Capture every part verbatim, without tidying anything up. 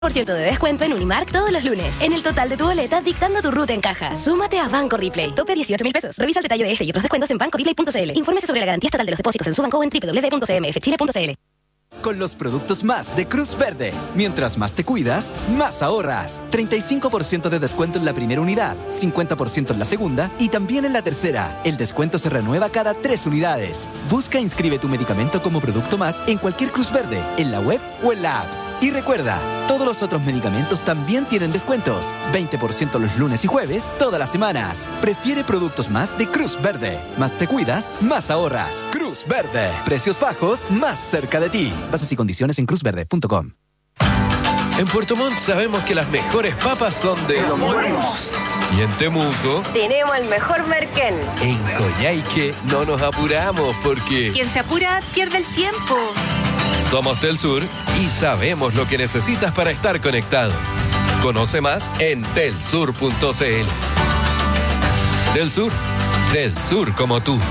por ciento de descuento en Unimark todos los lunes. En el total de tu boleta, dictando tu ruta en caja. Súmate a Banco Ripley. Tope dieciocho mil pesos. Revisa el detalle de este y otros descuentos en banco ripley punto c l. Infórmese sobre la garantía estatal de los depósitos en su banco o en doble u doble u doble u punto c m f chile punto c l. Con los productos más de Cruz Verde. Mientras más te cuidas, más ahorras. treinta y cinco por ciento de descuento en la primera unidad, cincuenta por ciento en la segunda y también en la tercera. El descuento se renueva cada tres unidades. Busca e inscribe tu medicamento como producto más en cualquier Cruz Verde, en la web o en la app. Y recuerda, todos los otros medicamentos también tienen descuentos. veinte por ciento los lunes y jueves, todas las semanas. Prefiere productos más de Cruz Verde. Más te cuidas, más ahorras. Cruz Verde. Precios bajos, más cerca de ti. Bases y condiciones en cruz verde punto com. En Puerto Montt sabemos que las mejores papas son de Los Buenos. Y en Temuco tenemos el mejor merquén. En Coyhaique no nos apuramos porque quien se apura pierde el tiempo. Somos Telsur y sabemos lo que necesitas para estar conectado. Conoce más en telsur punto c l. Telsur, del sur como tú.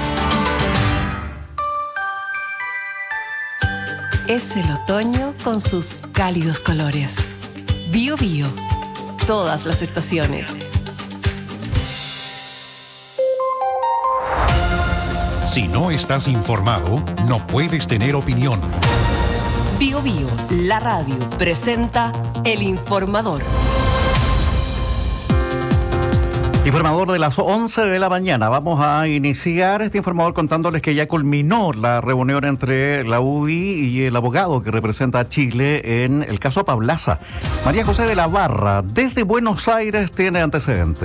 Es el otoño con sus cálidos colores. Bio Bio, todas las estaciones. Si no estás informado, no puedes tener opinión. Bio Bio, la radio, presenta El Informador. Informador de las once de la mañana. Vamos a iniciar este informador contándoles que ya culminó la reunión entre la U D I y el abogado que representa a Chile en el caso Apablaza. María José de la Barra, desde Buenos Aires, tiene antecedentes.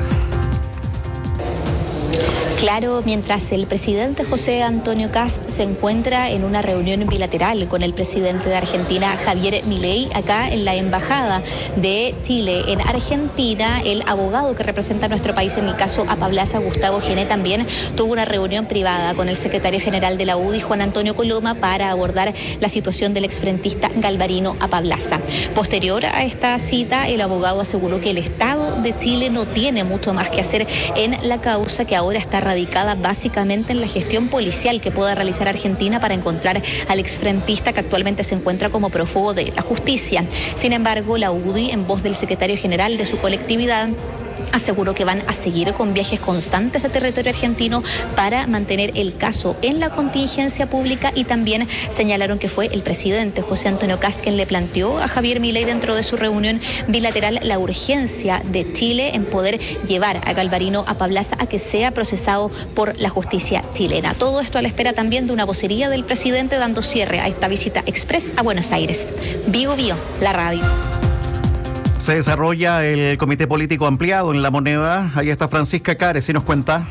Claro, mientras el presidente José Antonio Kast se encuentra en una reunión bilateral con el presidente de Argentina, Javier Milei, acá en la Embajada de Chile en Argentina, el abogado que representa a nuestro país en el caso Apablaza, Gustavo Gené, también tuvo una reunión privada con el secretario general de la U D I, Juan Antonio Coloma, para abordar la situación del exfrentista Galvarino Apablaza. Posterior a esta cita, el abogado aseguró que el Estado de Chile no tiene mucho más que hacer en la causa, que ahora está radicada básicamente en la gestión policial que pueda realizar Argentina para encontrar al exfrentista que actualmente se encuentra como prófugo de la justicia. Sin embargo, la U D I, en voz del secretario general de su colectividad, aseguró que van a seguir con viajes constantes a territorio argentino para mantener el caso en la contingencia pública, y también señalaron que fue el presidente José Antonio Kast quien le planteó a Javier Milei dentro de su reunión bilateral la urgencia de Chile en poder llevar a Galvarino Apablaza a que sea procesado por la justicia chilena. Todo esto a la espera también de una vocería del presidente dando cierre a esta visita express a Buenos Aires. Bio Bio, la radio. Se desarrolla el Comité Político Ampliado en La Moneda. Ahí está Francisca Cares, y nos cuenta.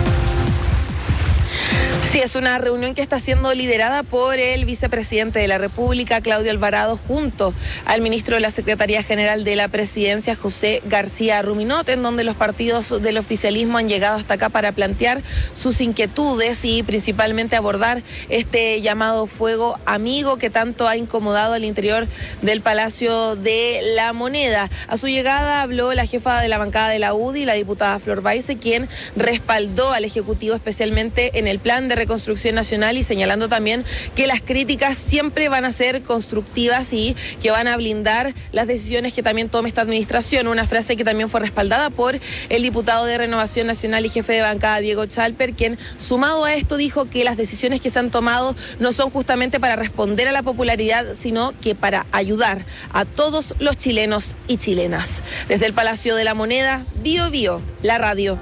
Sí, es una reunión que está siendo liderada por el vicepresidente de la República, Claudio Alvarado, junto al ministro de la Secretaría General de la Presidencia, José García Ruminot, en donde los partidos del oficialismo han llegado hasta acá para plantear sus inquietudes y principalmente abordar este llamado fuego amigo que tanto ha incomodado al interior del Palacio de la Moneda. A su llegada habló la jefa de la bancada de la U D I, la diputada Flor Baise, quien respaldó al Ejecutivo especialmente en el plan de reconstrucción nacional, y señalando también que las críticas siempre van a ser constructivas y que van a blindar las decisiones que también tome esta administración. Una frase que también fue respaldada por el diputado de Renovación Nacional y jefe de bancada, Diego Chalper, quien, sumado a esto, dijo que las decisiones que se han tomado no son justamente para responder a la popularidad, sino que para ayudar a todos los chilenos y chilenas. Desde el Palacio de la Moneda, Bio Bio, la radio.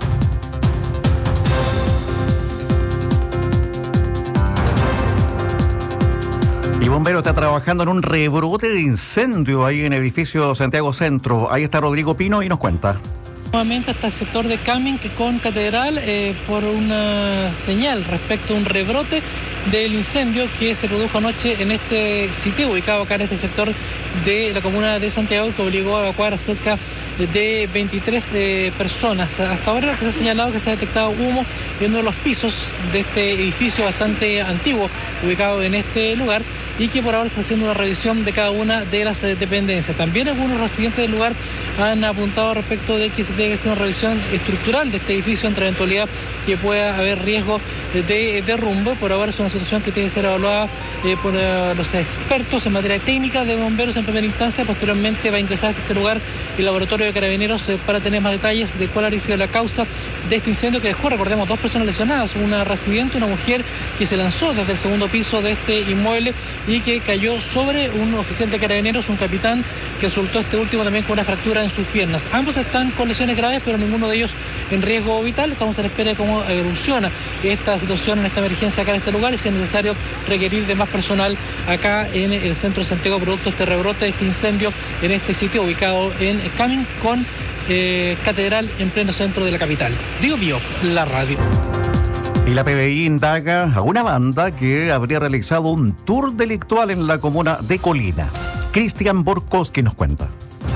Y bombero está trabajando en un rebrote de incendio ahí en el edificio Santiago Centro. Ahí está Rodrigo Pino y nos cuenta. Nuevamente hasta el sector de Camin, que con Catedral, eh, por una señal respecto a un rebrote del incendio que se produjo anoche en este sitio ubicado acá en este sector de la comuna de Santiago, que obligó a evacuar a cerca de veintitrés eh, personas. Hasta ahora se ha señalado que se ha detectado humo en uno de los pisos de este edificio bastante antiguo ubicado en este lugar, y que por ahora está haciendo una revisión de cada una de las eh, dependencias. También algunos residentes del lugar han apuntado respecto de que se tiene que ser una revisión estructural de este edificio entre eventualidad que pueda haber riesgo de derrumbe. Por ahora es una situación que tiene que ser evaluada eh, por eh, los expertos en materia técnica de bomberos en primera instancia. Posteriormente va a ingresar a este lugar el laboratorio de carabineros eh, para tener más detalles de cuál ha sido la causa de este incendio que dejó, recordemos, dos personas lesionadas, una residente, una mujer que se lanzó desde el segundo piso de este inmueble y que cayó sobre un oficial de carabineros, un capitán, que resultó este último también con una fractura en sus piernas. Ambos están con lesiones graves, pero ninguno de ellos en riesgo vital. Estamos a la espera de cómo evoluciona esta situación, en esta emergencia acá en este lugar, y si es necesario requerir de más personal acá en el centro de Santiago producto de este rebrote, de este incendio en este sitio ubicado en Camin con eh, Catedral en pleno centro de la capital. Bio Bio, la radio. Y la P D I indaga a una banda que habría realizado un tour delictual en la comuna de Colina. Cristian Borkowski nos cuenta.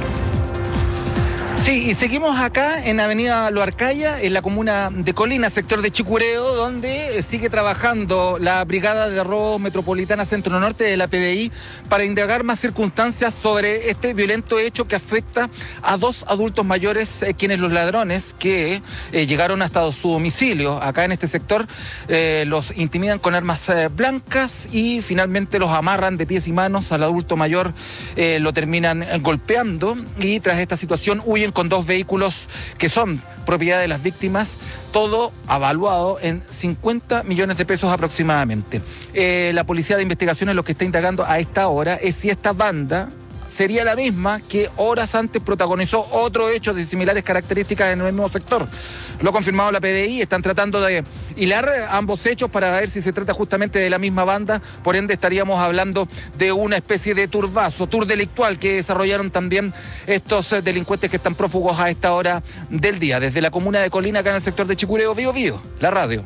Sí, y seguimos acá en Avenida Loarcaya, en la comuna de Colina, sector de Chicureo, donde sigue trabajando la Brigada de Robos Metropolitana Centro Norte de la P D I para indagar más circunstancias sobre este violento hecho que afecta a dos adultos mayores, eh, quienes los ladrones que eh, llegaron hasta su domicilio acá en este sector, eh, los intimidan con armas eh, blancas y finalmente los amarran de pies y manos al adulto mayor, eh, lo terminan golpeando y tras esta situación huyen con dos vehículos que son propiedad de las víctimas, todo avaluado en cincuenta millones de pesos aproximadamente. Eh, la Policía de Investigaciones lo que está indagando a esta hora es si esta banda sería la misma que horas antes protagonizó otro hecho de similares características en el mismo sector. Lo ha confirmado la P D I, están tratando de hilar ambos hechos para ver si se trata justamente de la misma banda, por ende estaríamos hablando de una especie de turbazo, tour delictual que desarrollaron también estos delincuentes que están prófugos a esta hora del día. Desde la comuna de Colina, acá en el sector de Chicureo, Bio Bio, la radio.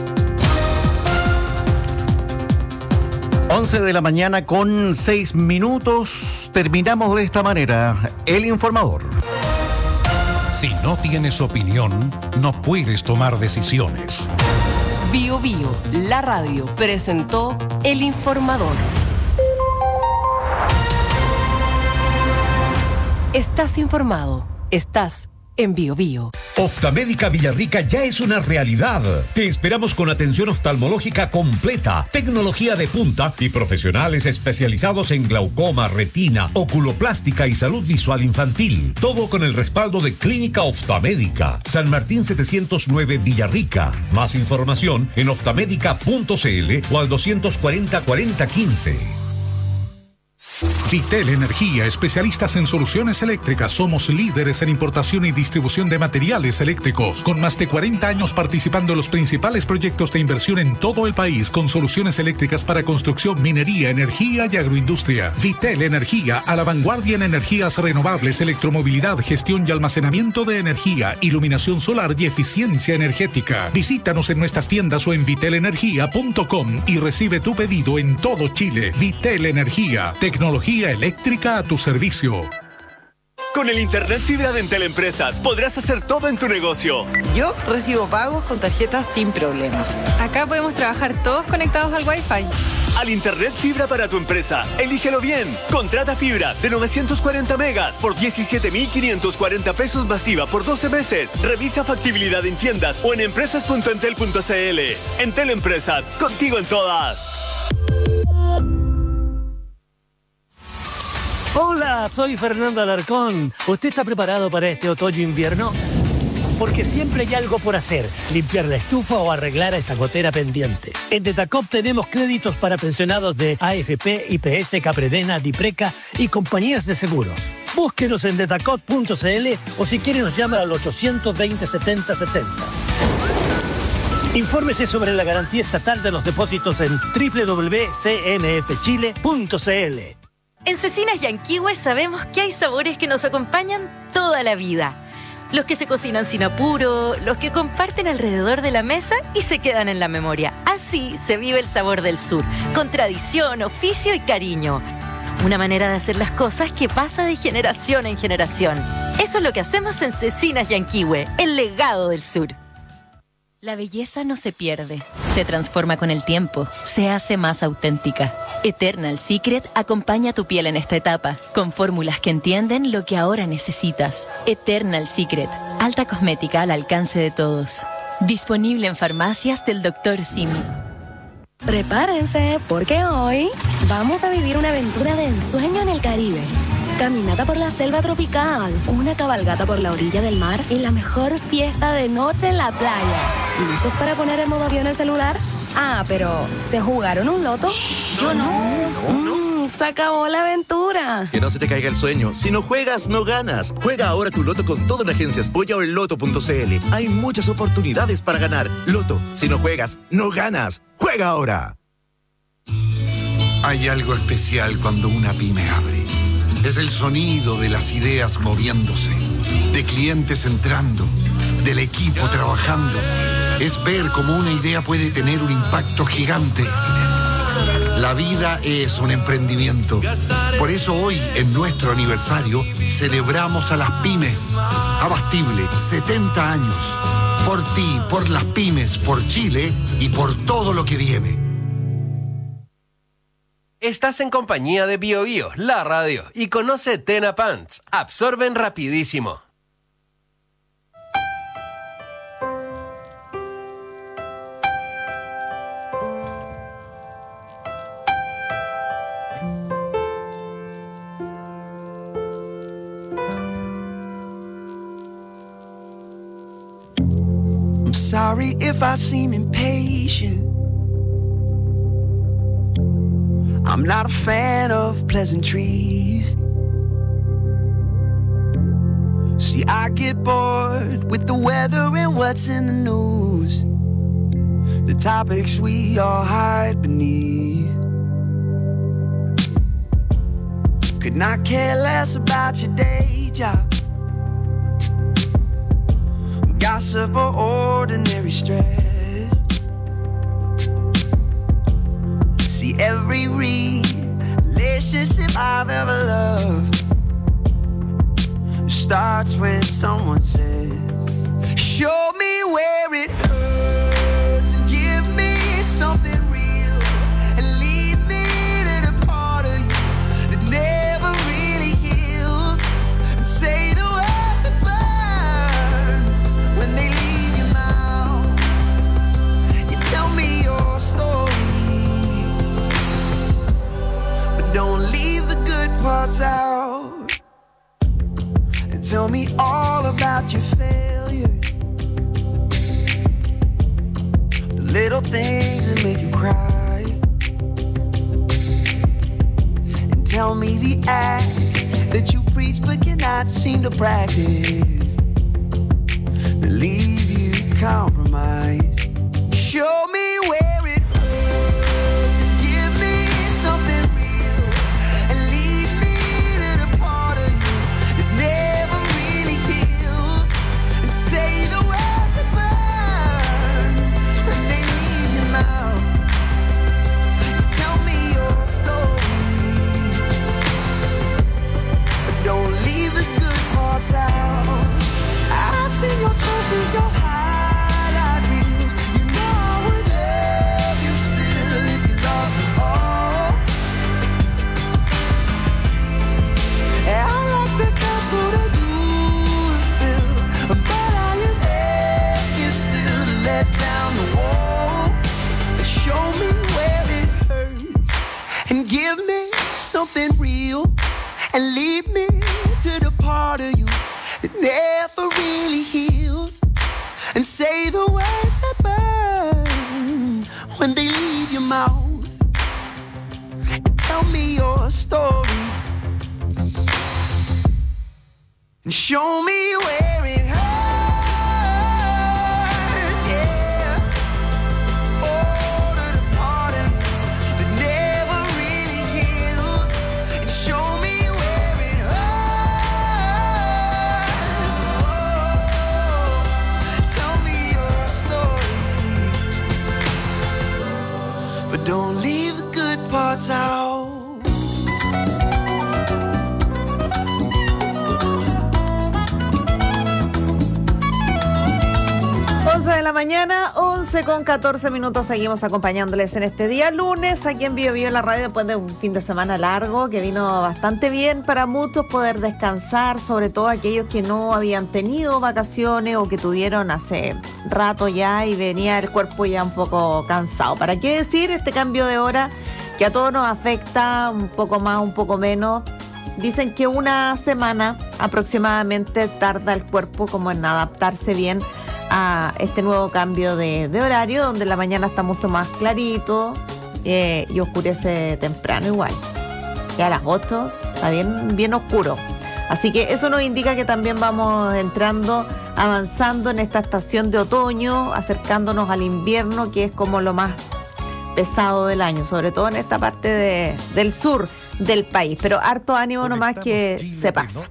once de la mañana con seis minutos. Terminamos de esta manera El Informador. Si no tienes opinión, no puedes tomar decisiones. Bio Bio, la radio, presentó El Informador. Estás informado. Estás en Bio Bio. Oftalmédica Villarrica ya es una realidad. Te esperamos con atención oftalmológica completa, tecnología de punta y profesionales especializados en glaucoma, retina, oculoplástica y salud visual infantil. Todo con el respaldo de Clínica Oftalmédica. San Martín setecientos nueve Villarrica. Más información en oftalmédica punto cl o al doscientos cuarenta cuarenta quince. Vitel Energía, especialistas en soluciones eléctricas. Somos líderes en importación y distribución de materiales eléctricos, con más de cuarenta años participando en los principales proyectos de inversión en todo el país, con soluciones eléctricas para construcción, minería, energía y agroindustria. Vitel Energía, a la vanguardia en energías renovables, electromovilidad, gestión y almacenamiento de energía, iluminación solar y eficiencia energética. Visítanos en nuestras tiendas o en vitel energía punto com y recibe tu pedido en todo Chile. Vitel Energía, tecnología eléctrica a tu servicio. Con el Internet Fibra de Entel Empresas podrás hacer todo en tu negocio. Yo recibo pagos con tarjetas sin problemas. Acá podemos trabajar todos conectados al Wi-Fi. Al Internet Fibra para tu empresa, elígelo bien. Contrata fibra de novecientos cuarenta megas por diecisiete mil quinientos cuarenta pesos masiva por doce meses. Revisa factibilidad en tiendas o en empresas punto entel punto cl. Entel Empresas, contigo en todas. Hola, soy Fernando Alarcón. ¿Usted está preparado para este otoño-invierno? Porque siempre hay algo por hacer, limpiar la estufa o arreglar esa gotera pendiente. En Detacop tenemos créditos para pensionados de A F P, I P S, Capredena, Dipreca y compañías de seguros. Búsquenos en detacop punto cl o si quiere nos llama al ochocientos veinte setenta setenta. Infórmese sobre la garantía estatal de los depósitos en doble u doble u doble u punto c n f chile punto c l. En Cecinas Yanquihue sabemos que hay sabores que nos acompañan toda la vida. Los que se cocinan sin apuro, los que comparten alrededor de la mesa y se quedan en la memoria. Así se vive el sabor del sur, con tradición, oficio y cariño. Una manera de hacer las cosas que pasa de generación en generación. Eso es lo que hacemos en Cecinas Yanquihue, el legado del sur. La belleza no se pierde, se transforma con el tiempo, se hace más auténtica. Eternal Secret acompaña tu piel en esta etapa, con fórmulas que entienden lo que ahora necesitas. Eternal Secret, alta cosmética al alcance de todos. Disponible en farmacias del doctor Simi. Prepárense, porque hoy vamos a vivir una aventura de ensueño en el Caribe. Caminata por la selva tropical, una cabalgata por la orilla del mar y la mejor fiesta de noche en la playa. ¿Listos para poner en modo avión el celular? Ah, pero ¿se jugaron un loto? Yo no. Mm, se acabó la aventura. Que no se te caiga el sueño. Si no juegas, no ganas. Juega ahora tu loto con todo en Agencias Polla o en loto punto c l. Hay muchas oportunidades para ganar. Loto, si no juegas, no ganas. ¡Juega ahora! Hay algo especial cuando una pyme abre. Es el sonido de las ideas moviéndose, de clientes entrando, del equipo trabajando. Es ver cómo una idea puede tener un impacto gigante. La vida es un emprendimiento. Por eso hoy, en nuestro aniversario, celebramos a las pymes. Abastible, setenta años. Por ti, por las pymes, por Chile y por todo lo que viene. Estás en compañía de Bio Bio, la radio, y conoce Tena Pants. Absorben rapidísimo. I'm sorry if I seem impatient. I'm not a fan of pleasantries. See, I get bored with the weather and what's in the news, the topics we all hide beneath. Could not care less about your day job, gossip or ordinary stress. See, every relationship I've ever loved starts when someone says, show me where it hurts and give me something real and lead me to the part of you that never really heals, and say the words that burn when they leave your mouth. You tell me your story, but don't leave the good parts out. And tell me all about your failures, the little things that make you cry. And tell me the acts that you preach but cannot seem to practice, that leave you compromised. Show me where it hurts and give me something real and lead me to the part of you that never really heals, and say the words that burn when they leave your mouth. You tell me your story, but don't leave the good parts out. I've seen your trophies, your highlight reels. You know I would love you still if you lost it all. And I like the castle that you've built, but I am asking still to let down the wall and show me where it hurts and give me something real and lead me to the part of you that never really heals, and say the words that burn when they leave your mouth, and tell me your story and show me where it hurts, yeah. Oh, to the part of you that never really heals, and show me where it hurts. Oh, tell me your story, but don't leave the good parts out. once de de la mañana, once con catorce minutos. Seguimos acompañándoles en este día lunes aquí en Bio Bio en la radio, después de un fin de semana largo que vino bastante bien para muchos poder descansar, sobre todo aquellos que no habían tenido vacaciones o que tuvieron hace rato ya y venía el cuerpo ya un poco cansado. ¿Para qué decir este cambio de hora que a todos nos afecta un poco más, un poco menos? Dicen que una semana aproximadamente tarda el cuerpo como en adaptarse bien a este nuevo cambio de, de horario, donde la mañana está mucho más clarito eh, y oscurece temprano igual. Ya a las ocho está bien, bien oscuro. Así que eso nos indica que también vamos entrando, avanzando en esta estación de otoño, acercándonos al invierno, que es como lo más pesado del año, sobre todo en esta parte de, del sur del país. Pero harto ánimo nomás que se pasa.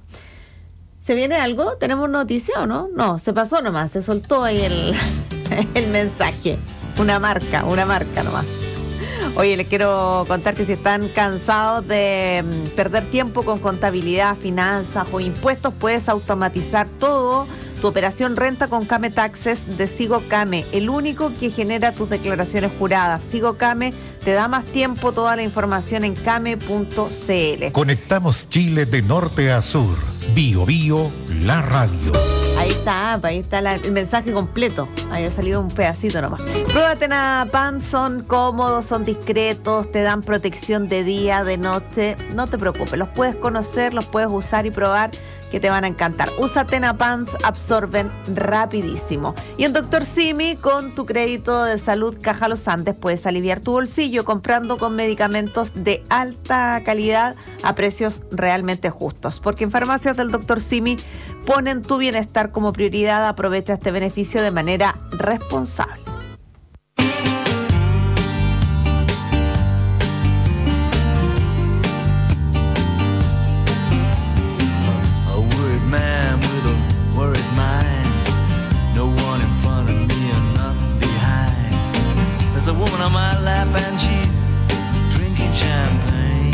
¿Se viene algo? ¿Tenemos noticia o no? No, se pasó nomás, se soltó ahí el, el mensaje. Una marca, una marca nomás. Oye, les quiero contar que si están cansados de perder tiempo con contabilidad, finanzas o impuestos, puedes automatizar todo. Tu operación renta con Came Taxes de Sigo Came, el único que genera tus declaraciones juradas. Sigo Came te da más tiempo, toda la información en came punto c l. Conectamos Chile de norte a sur. Bio Bio, la radio. Ahí está, ahí está la, el mensaje completo. Ahí ha salido un pedacito nomás. Prueba Tena Pants, son cómodos, son discretos, te dan protección de día, de noche. No te preocupes, los puedes conocer, los puedes usar y probar, que te van a encantar. Usa Tena Pants, absorben rapidísimo. Y en Doctor Simi, con tu crédito de salud Caja Los Andes, puedes aliviar tu bolsillo comprando con medicamentos de alta calidad a precios realmente justos. Porque en farmacias del Doctor Simi ponen tu bienestar como prioridad. Aprovecha este beneficio de manera responsable. A woman on my lap and she's drinking champagne.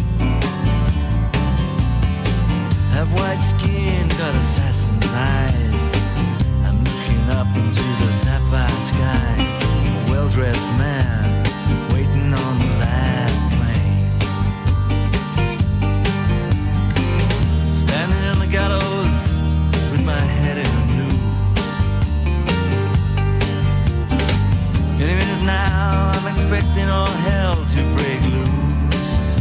Have white skin, got assassin's eyes. I'm looking up into the sapphire skies. A well-dressed man waiting on the last plane. Standing in the gallows with my head in a noose. Any minute now, I'm expecting all hell to break loose.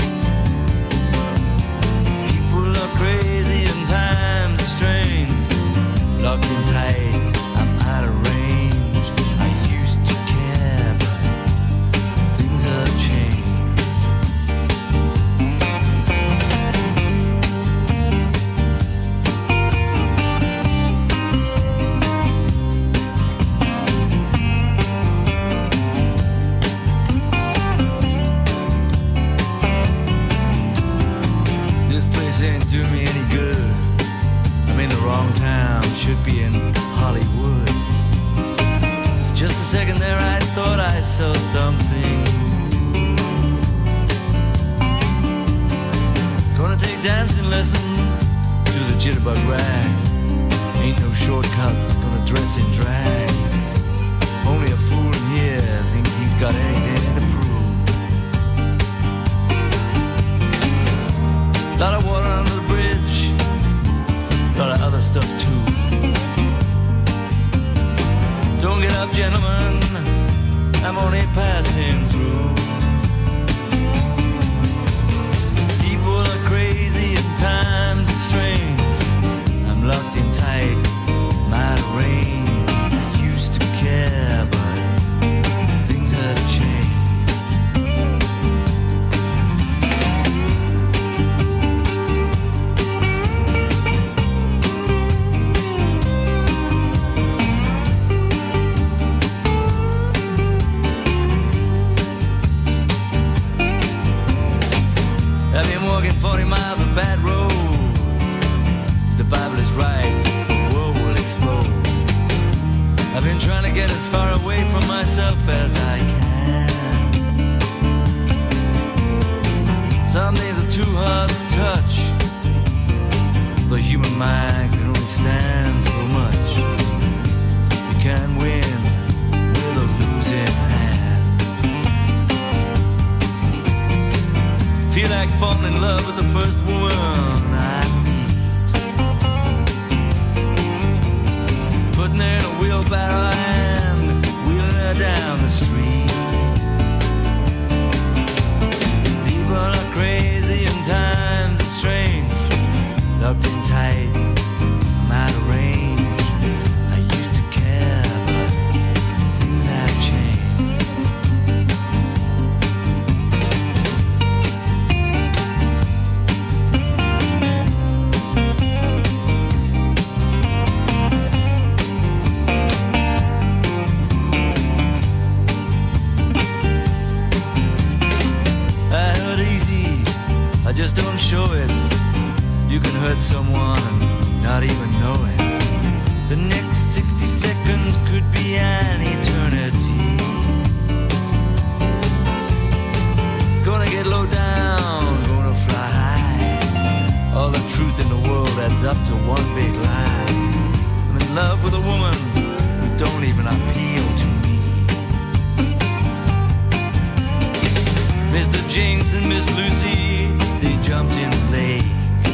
People are crazy and times are strange. Locked in tight, I'm out of range. I used to care, but things have changed. Ain't do me any good. I'm in the wrong town, should be in Hollywood. Just a second there I thought I saw something. Gonna take dancing lessons to the jitterbug rag. Ain't no shortcuts, gonna dress in drag. Only a fool in here thinks he's got anything to prove. Lot of water under the bridge, lot of other stuff too. Don't get up, gentlemen, I'm only passing through. People are crazy and times are strange. I'm locked in tight, I'm out of range. I used to care, but things have changed. I've been walking forty miles of bad road. The Bible is right, the world will explode. I've been trying to get as far away from myself as I can. Some things are too hard to touch. The human mind can only stand so much. You can win with a losing hand. Feel like falling in love with the first woman I meet. Putting her in a wheelbarrow and wheeling her down the street. People are crazy and times are strange. Locked in tight, I'm out of range. I used to care, but things have changed. I hurt easy, I just don't show it. You can hurt someone and not even know it. The next sixty seconds could be an eternity. Gonna get low down, gonna fly high. All the truth in the world adds up to one big lie. I'm in love with a woman who don't even appeal to me. Mister Jinx and Miss Lucy, they jumped in the lake.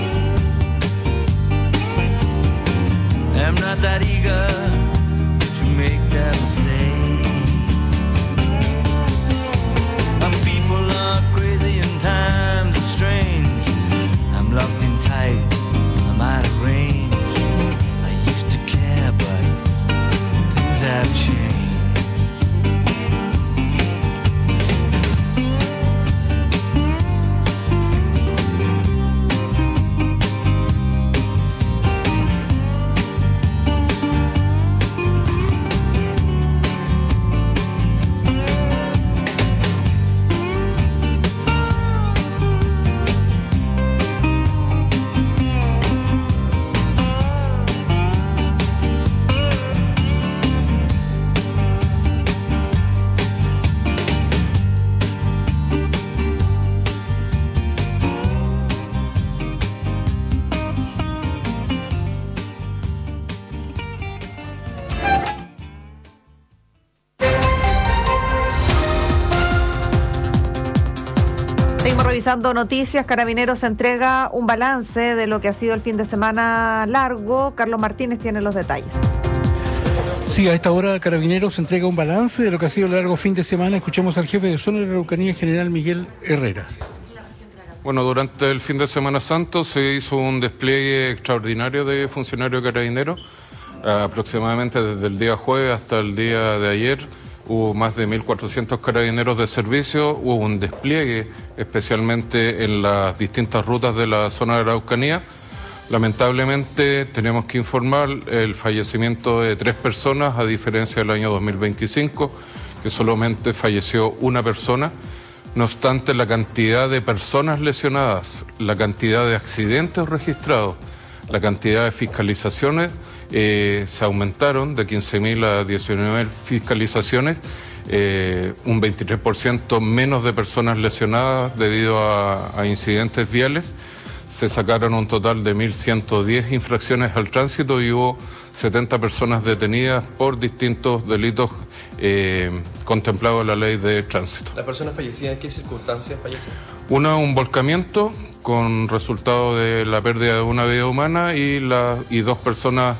I'm not that eager to make that mistake. Some people are crazy and times are strange. I'm locked in tight, I'm out of range. I used to care, but things have changed. Revisando noticias, Carabineros entrega un balance de lo que ha sido el fin de semana largo. Carlos Martínez tiene los detalles. Sí, a esta hora Carabineros entrega un balance de lo que ha sido el largo fin de semana. Escuchemos al jefe de zona de la Araucanía, general Miguel Herrera. Bueno, durante el fin de Semana Santo se hizo un despliegue extraordinario de funcionarios de Carabineros. Aproximadamente desde el día jueves hasta el día de ayer hubo más de mil cuatrocientos carabineros de servicio, hubo un despliegue especialmente en las distintas rutas de la zona de la Araucanía. Lamentablemente tenemos que informar el fallecimiento de tres personas, a diferencia del año dos mil veinticinco, que solamente falleció una persona. No obstante, la cantidad de personas lesionadas, la cantidad de accidentes registrados, la cantidad de fiscalizaciones eh, se aumentaron de quince mil a diecinueve mil fiscalizaciones, eh, un veintitrés por ciento menos de personas lesionadas debido a, a incidentes viales. Se sacaron un total de mil ciento diez infracciones al tránsito y hubo setenta personas detenidas por distintos delitos eh, contemplados en la ley de tránsito. ¿Las personas fallecidas en qué circunstancias fallecen? Una, un volcamiento con resultado de la pérdida de una vida humana y, la, y dos personas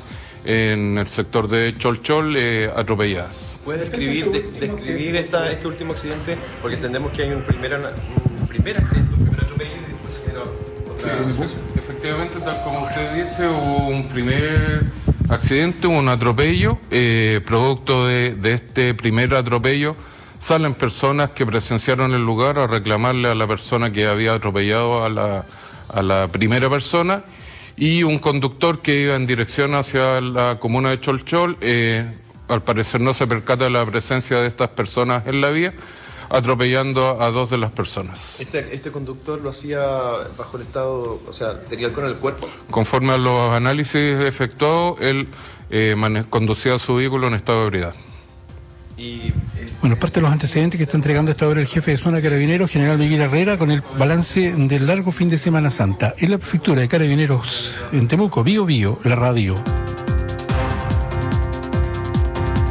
en el sector de Cholchol eh, atropelladas. ¿Puedes describir, de, describir esta, este último accidente? Porque entendemos que hay un primer, un primer accidente, un primer atropello y después se genera otra. Sí, efectivamente, tal como usted dice, hubo un primer accidente, un atropello. Eh, producto de, de este primer atropello salen personas que presenciaron el lugar a reclamarle a la persona que había atropellado a la, a la primera persona, y un conductor que iba en dirección hacia la comuna de Cholchol, eh, al parecer no se percata de la presencia de estas personas en la vía, atropellando a dos de las personas. Este, este conductor lo hacía bajo el estado, o sea, tenía alcohol en el cuerpo. Conforme a los análisis efectuados, él eh, mane- conducía su vehículo en estado de ebriedad. Y, eh, Bueno, parte de los antecedentes que está entregando hasta ahora el jefe de zona de Carabineros, general Miguel Herrera, con el balance del largo fin de Semana Santa. En la prefectura de Carabineros en Temuco, Bío Bío, la radio.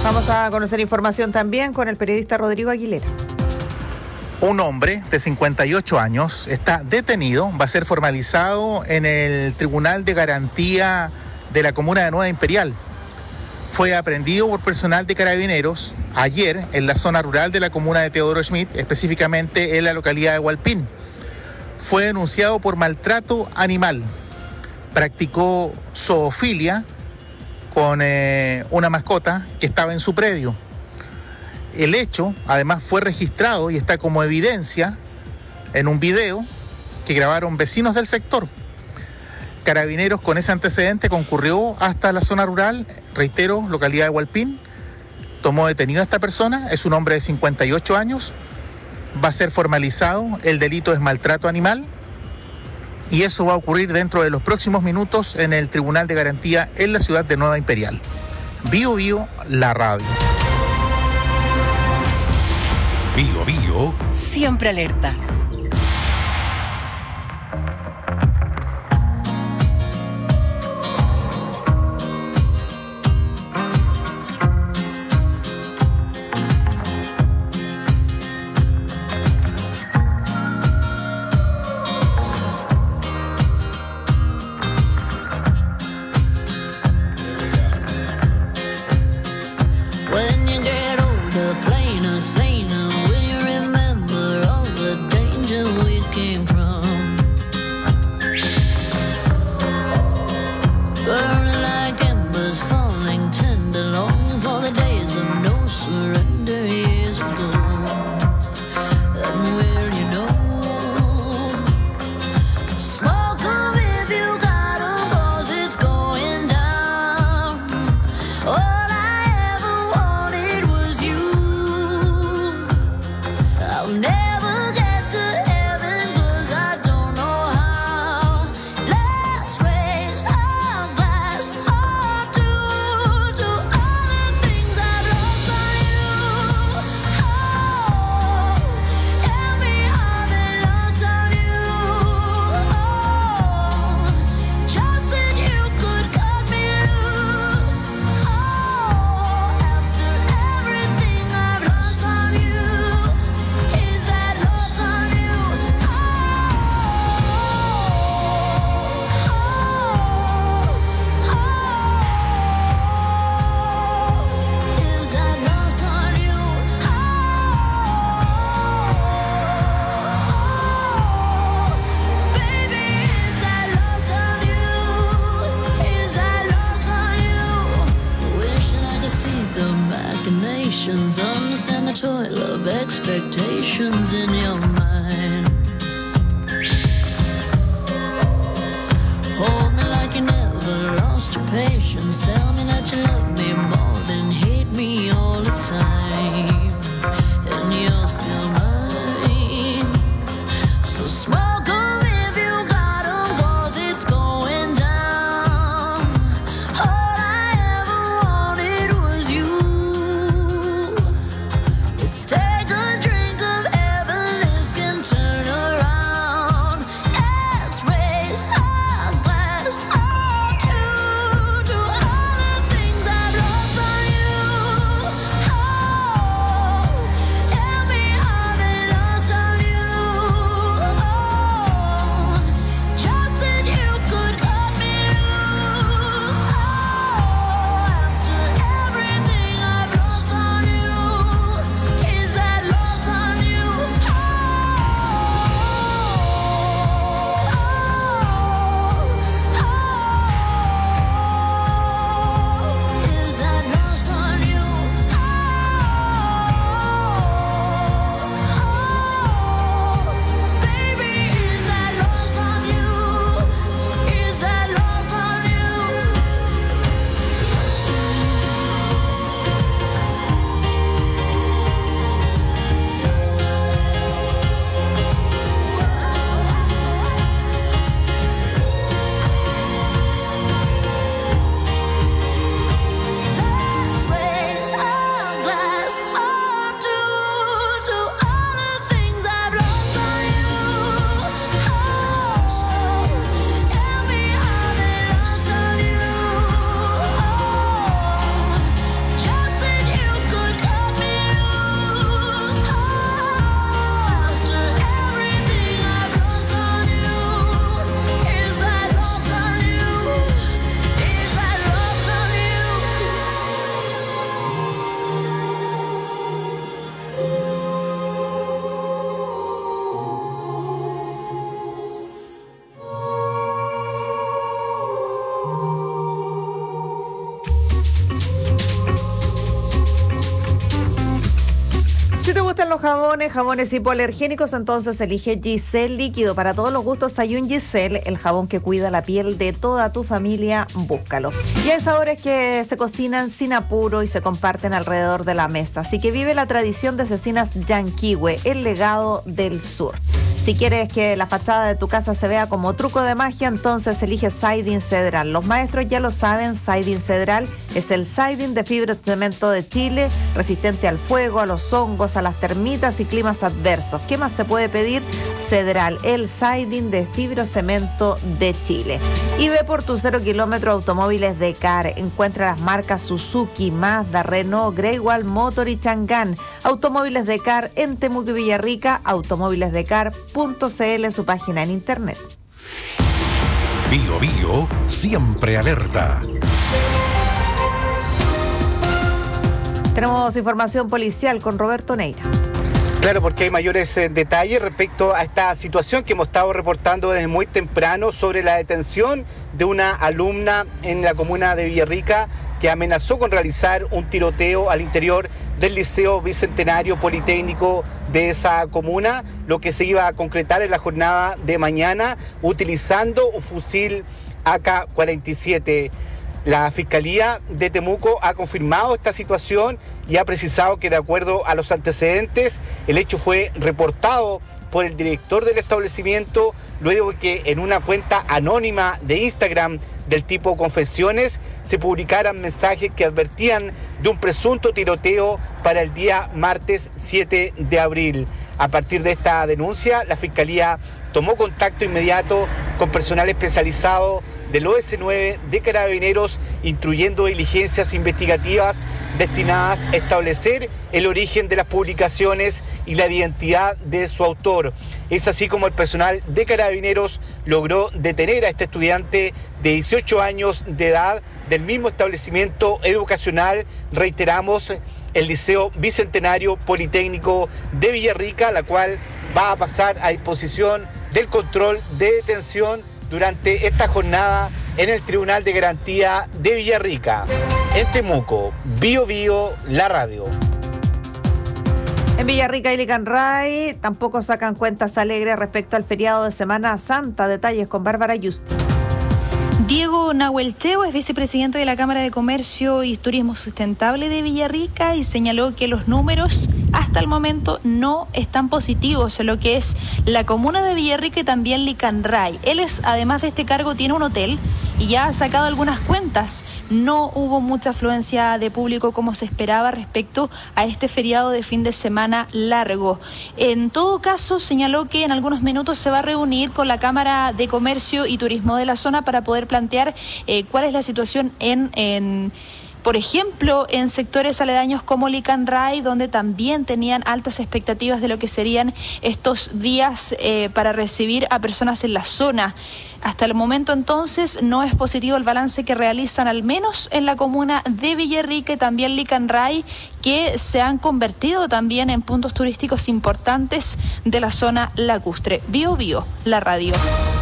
Vamos a conocer información también con el periodista Rodrigo Aguilera. Un hombre de cincuenta y ocho años está detenido, va a ser formalizado en el Tribunal de Garantía de la Comuna de Nueva Imperial. Fue aprehendido por personal de Carabineros ayer en la zona rural de la comuna de Teodoro Schmidt, específicamente en la localidad de Hualpín. Fue denunciado por maltrato animal. Practicó zoofilia con eh, una mascota que estaba en su predio. El hecho, además, fue registrado y está como evidencia en un video que grabaron vecinos del sector. Carabineros con ese antecedente concurrió hasta la zona rural, reitero, localidad de Hualpín, tomó detenido a esta persona, es un hombre de cincuenta y ocho años, va a ser formalizado, el delito es maltrato animal y eso va a ocurrir dentro de los próximos minutos en el Tribunal de Garantía en la ciudad de Nueva Imperial. Bio Bio, la radio. Bio Bio. Siempre alerta. When you get older, plainer, saner, will you remember all the danger we came from? Burning like embers, falling tender, longing for the days of no surrender years ago. And will you know? So smoke 'em if you got 'em, 'cause it's going down. All I ever wanted was you. I'll never get to heaven 'cause I don't know how. Let's raise our glass all to, to all the things I've lost on you. Oh, tell me how they lost on you. Oh, just that you could cut me loose. Oh, after everything I've lost on you, is that lost on you? Oh, is that lost on you? Baby, is that lost on you? Is that lost on you? Wishing I could see the machinations, understand the toil of expectations in your mind. Hold me like you never lost your patience. Tell me that you love me more than hate me all the time. And you're still mine. So smoke 'em if you got 'em, 'cause it's going down. All I ever wanted was you. Let's take a drink of heaven, this can turn around. Let's raise our glass all to, to all the things I've gustan los jabones, jabones hipoalergénicos, entonces elige Giselle Líquido. Para todos los gustos hay un Giselle, el jabón que cuida la piel de toda tu familia, búscalo. Y hay sabores que se cocinan sin apuro y se comparten alrededor de la mesa. Así que vive la tradición de Cecinas Yanquihue, el legado del sur. Si quieres que la fachada de tu casa se vea como truco de magia, entonces elige Siding Cedral. Los maestros ya lo saben, Siding Cedral es el siding de fibra de cemento de Chile, resistente al fuego, a los hongos, a las termitas y climas adversos. ¿Qué más se puede pedir? Cedral, el siding de fibrocemento de Chile. Y ve por tu cero kilómetro Automóviles de Car. Encuentra las marcas Suzuki, Mazda, Renault, Greywall, Motor y Chang'an. Automóviles de Car en Temuco y Villarrica, automóviles de car punto c l, su página en internet. Bio Bio, siempre alerta. Tenemos información policial con Roberto Neira. Claro, porque hay mayores eh, detalles respecto a esta situación que hemos estado reportando desde muy temprano sobre la detención de una alumna en la comuna de Villarrica que amenazó con realizar un tiroteo al interior del Liceo Bicentenario Politécnico de esa comuna, lo que se iba a concretar en la jornada de mañana utilizando un fusil A K cuarenta y siete. La Fiscalía de Temuco ha confirmado esta situación y ha precisado que de acuerdo a los antecedentes, el hecho fue reportado por el director del establecimiento luego de que en una cuenta anónima de Instagram del tipo Confesiones se publicaran mensajes que advertían de un presunto tiroteo para el día martes siete de abril. A partir de esta denuncia, la Fiscalía tomó contacto inmediato con personal especializado del O S nueve de Carabineros, instruyendo diligencias investigativas destinadas a establecer el origen de las publicaciones y la identidad de su autor. Es así como el personal de Carabineros logró detener a este estudiante de dieciocho años de edad del mismo establecimiento educacional, reiteramos, el Liceo Bicentenario Politécnico de Villarrica, la cual va a pasar a disposición del control de detención durante esta jornada en el Tribunal de Garantía de Villarrica. En Temuco, Bio Bio, la radio. En Villarrica y Licanray tampoco sacan cuentas alegres respecto al feriado de Semana Santa. Detalles con Bárbara Yusti. Diego Nahuelcheo es vicepresidente de la Cámara de Comercio y Turismo Sustentable de Villarrica y señaló que los números hasta el momento no están positivos en lo que es la comuna de Villarrica y también Licanray. Él es, además de este cargo, tiene un hotel y ya ha sacado algunas cuentas. No hubo mucha afluencia de público como se esperaba respecto a este feriado de fin de semana largo. En todo caso, señaló que en algunos minutos se va a reunir con la Cámara de Comercio y Turismo de la zona para poder plantear eh, cuál es la situación en... en Por ejemplo, en sectores aledaños como Licanray, donde también tenían altas expectativas de lo que serían estos días eh, para recibir a personas en la zona. Hasta el momento entonces no es positivo el balance que realizan al menos en la comuna de Villarrica y también Licanray, que se han convertido también en puntos turísticos importantes de la zona lacustre. Bio Bio, la radio.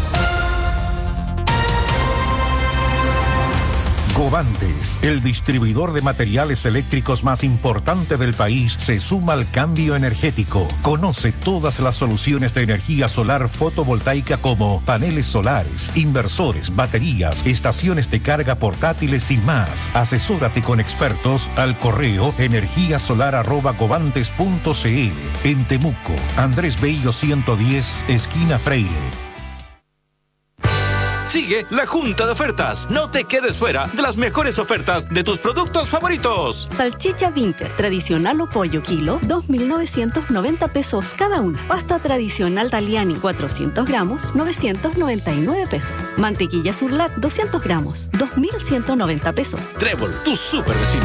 Covantes, el distribuidor de materiales eléctricos más importante del país, se suma al cambio energético. Conoce todas las soluciones de energía solar fotovoltaica como paneles solares, inversores, baterías, estaciones de carga portátiles y más. Asesórate con expertos al correo energía solar arroba covantes punto c l. En Temuco, Andrés Bello ciento diez, esquina Freire. Sigue la Junta de Ofertas. No te quedes fuera de las mejores ofertas de tus productos favoritos. Salchicha Vinter, tradicional o pollo kilo, dos mil novecientos noventa pesos cada una. Pasta tradicional Taliani, cuatrocientos gramos, novecientos noventa y nueve pesos. Mantequilla Surlat, doscientos gramos, dos mil ciento noventa pesos. Trébol, tu super vecino.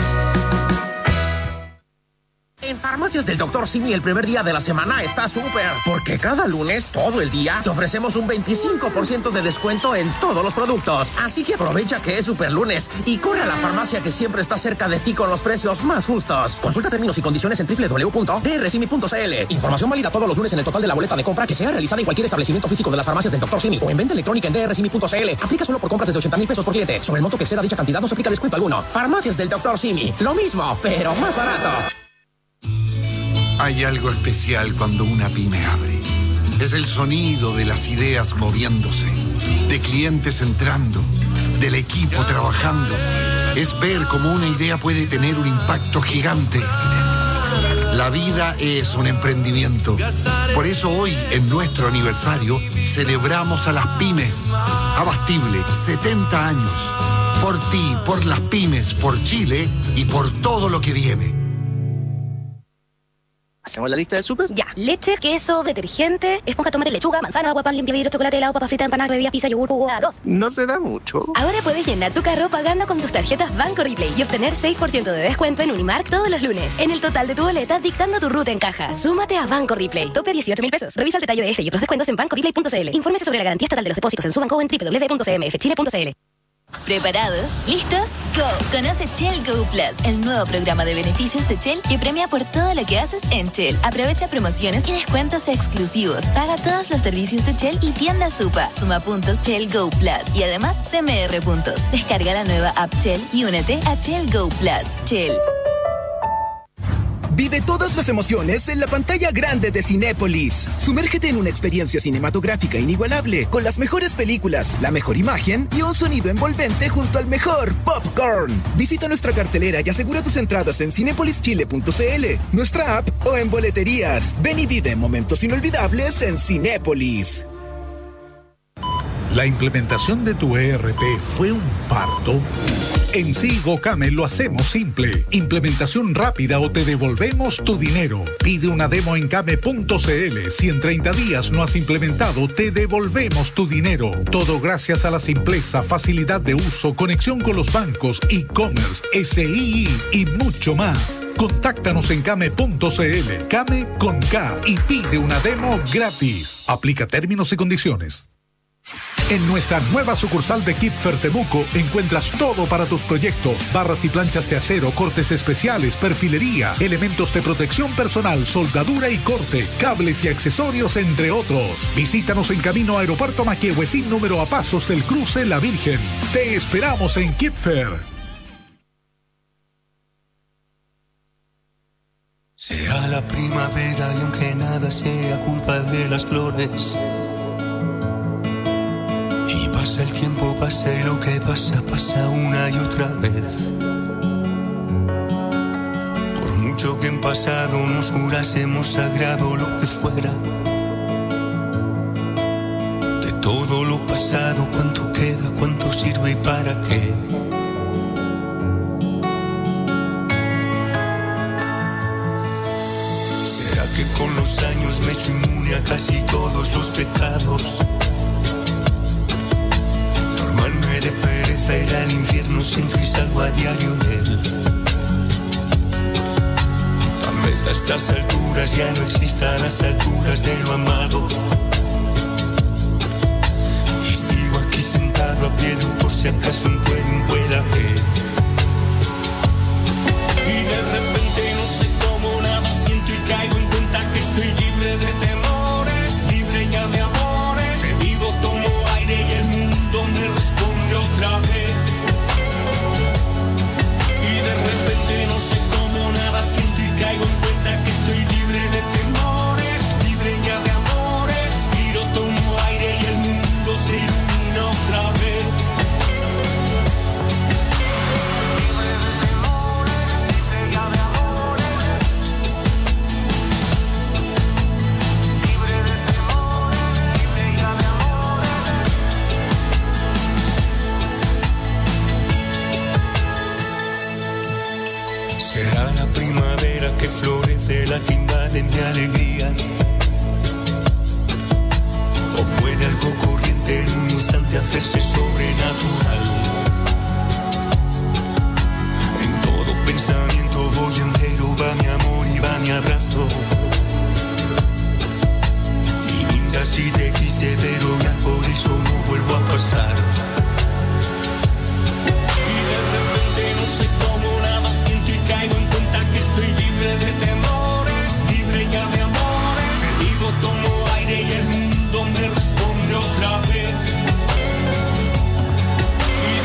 En Farmacias del doctor Simi el primer día de la semana está súper, porque cada lunes, todo el día, te ofrecemos un veinticinco por ciento de descuento en todos los productos. Así que aprovecha que es super lunes y corre a la farmacia que siempre está cerca de ti con los precios más justos. Consulta términos y condiciones en doble u doble u doble u punto d r simi punto c l. Información válida todos los lunes en el total de la boleta de compra que sea realizada en cualquier establecimiento físico de las farmacias del doctor Simi o en venta electrónica en d r simi punto c l. Aplica solo por compras desde ochenta mil pesos por cliente. Sobre el monto que exceda dicha cantidad no se aplica descuento alguno. Farmacias del doctor Simi. Lo mismo, pero más barato. Hay algo especial cuando una pyme abre. Es el sonido de las ideas moviéndose, de clientes entrando, del equipo trabajando. Es ver cómo una idea puede tener un impacto gigante. La vida es un emprendimiento. Por eso hoy, en nuestro aniversario, celebramos a las pymes. Abastible, setenta años. Por ti, por las pymes, por Chile y por todo lo que viene. ¿Hacemos la lista del súper? Ya. Leche, queso, detergente, esponja, tomate, lechuga, manzana, agua, pan, limpia vidrio, chocolate, helado, papa frita, empanadas, bebidas, pizza, yogur, jugo, arroz. No se da mucho. Ahora puedes llenar tu carro pagando con tus tarjetas Banco Replay y obtener seis por ciento de descuento en Unimark todos los lunes. En el total de tu boleta, dictando tu ruta en caja. Súmate a Banco Replay. Tope dieciocho mil pesos. Revisa el detalle de este y otros descuentos en banco replay punto c l. Infórmese sobre la garantía estatal de los depósitos en su banco o en doble u doble u doble u punto c m f chile punto c l. ¿Preparados? ¿Listos? ¡Go! Conoce Shell Go Plus, el nuevo programa de beneficios de Shell que premia por todo lo que haces en Shell. Aprovecha promociones y descuentos exclusivos. Paga todos los servicios de Shell y tienda Supa. Suma puntos Shell Go Plus y además C M R puntos. Descarga la nueva app Shell y únete a Shell Go Plus. Shell. Vive todas las emociones en la pantalla grande de Cinépolis. Sumérgete en una experiencia cinematográfica inigualable con las mejores películas, la mejor imagen y un sonido envolvente junto al mejor popcorn. Visita nuestra cartelera y asegura tus entradas en cinépolis chile punto c l, nuestra app o en boleterías. Ven y vive momentos inolvidables en Cinépolis. ¿La implementación de tu E R P fue un parto? En Sigocame lo hacemos simple. Implementación rápida o te devolvemos tu dinero. Pide una demo en came punto c l. Si en treinta días no has implementado, te devolvemos tu dinero. Todo gracias a la simpleza, facilidad de uso, conexión con los bancos, e-commerce, S I I y mucho más. Contáctanos en came punto c l. Came con K y pide una demo gratis. Aplica términos y condiciones. En nuestra nueva sucursal de Kipfer Temuco encuentras todo para tus proyectos: barras y planchas de acero, cortes especiales, perfilería, elementos de protección personal, soldadura y corte, cables y accesorios, entre otros. Visítanos en camino a Aeropuerto Maquehue sin número a pasos del cruce La Virgen. Te esperamos en Kipfer. Será la primavera y aunque nada sea culpa de las flores, y pasa el tiempo, pase lo que pasa, pasa una y otra vez. Por mucho que en pasado nos jurásemos sagrado lo que fuera, de todo lo pasado, cuánto queda, cuánto sirve y para qué. ¿Será que con los años me he hecho inmune a casi todos los pecados? Normal de pereza ir al infierno, siento y salgo a diario de él. Tal vez a estas alturas ya no exista a las alturas de lo amado, y sigo aquí sentado a pie de un por si acaso un puede, un pueda que. Y de repente no sé cómo nada siento y caigo en cuenta que estoy libre de temores, libre ya de amores. Me vivo, tomo aire y el mundo me responde otra vez. Y de repente no sé cómo nada siento y caigo en cuenta que estoy libre de temores, libre ya de amores. Respiro, tomo aire y el mundo se ilumina otra vez. Será la primavera que florece, la que invade mi alegría. O puede algo corriente en un instante hacerse sobrenatural. En todo pensamiento voy entero, va mi amor y va mi abrazo. Y mira si te quise, pero ya por eso no vuelvo a pasar. Y de repente no sé cómo nada siento y caigo en cuenta que estoy libre de temores, libre ya de amores. Me digo, tomo aire y el mundo me responde otra vez. Y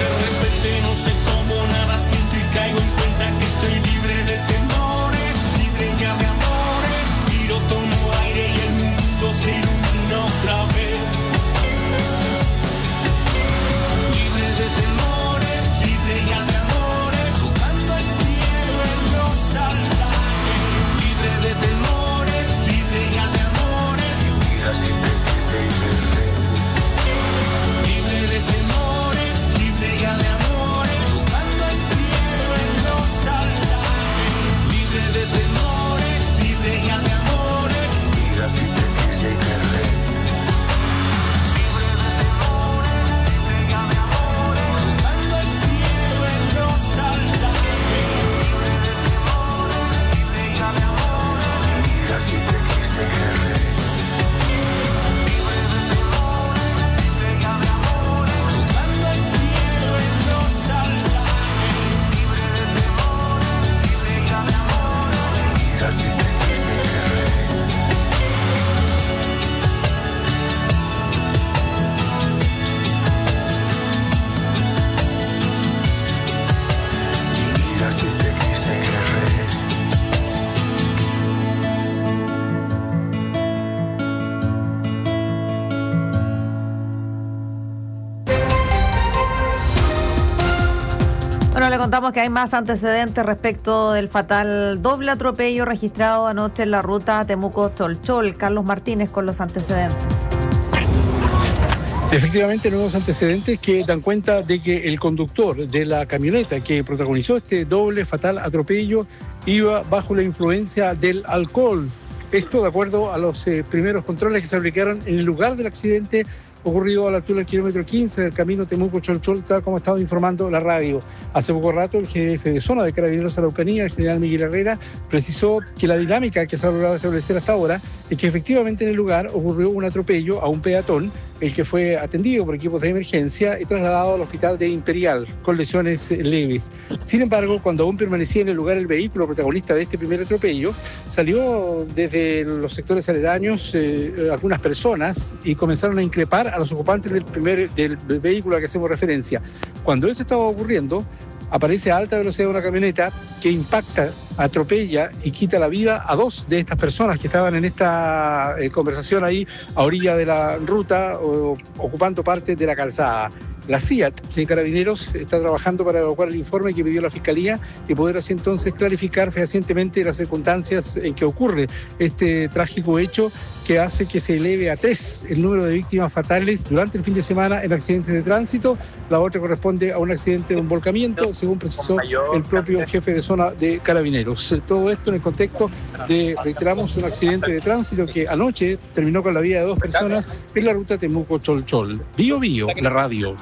Bueno, le contamos que hay más antecedentes respecto del fatal doble atropello registrado anoche en la ruta Temuco-Cholchol. Carlos Martínez con los antecedentes. Efectivamente, nuevos antecedentes que dan cuenta de que el conductor de la camioneta que protagonizó este doble fatal atropello iba bajo la influencia del alcohol. Esto de acuerdo a los eh, primeros controles que se aplicaron en el lugar del accidente ocurrido a la altura del kilómetro quince del camino Temuco-Cholchol, tal como ha estado informando la radio. Hace poco rato, el jefe de zona de Carabineros Araucanía, el general Miguel Herrera, precisó que la dinámica que se ha logrado establecer hasta ahora es que efectivamente en el lugar ocurrió un atropello a un peatón, el que fue atendido por equipos de emergencia y trasladado al hospital de Imperial con lesiones leves. Sin embargo, cuando aún permanecía en el lugar el vehículo protagonista de este primer atropello, salió desde los sectores aledaños eh, algunas personas y comenzaron a increpar a los ocupantes del primer del vehículo al que hacemos referencia. Cuando esto estaba ocurriendo, aparece a alta velocidad una camioneta que impacta, atropella y quita la vida a dos de estas personas que estaban en esta eh, conversación ahí a orilla de la ruta, o, ocupando parte de la calzada. La C I A T de Carabineros está trabajando para evacuar el informe que pidió la Fiscalía y poder así entonces clarificar fehacientemente las circunstancias en que ocurre este trágico hecho que hace que se eleve a tres el número de víctimas fatales durante el fin de semana en accidentes de tránsito. La otra corresponde a un accidente de un volcamiento, según precisó el propio jefe de zona de Carabineros. Todo esto en el contexto de, reiteramos, un accidente de tránsito que anoche terminó con la vida de dos personas en la ruta Temuco-Cholchol. Bio Bio, la radio.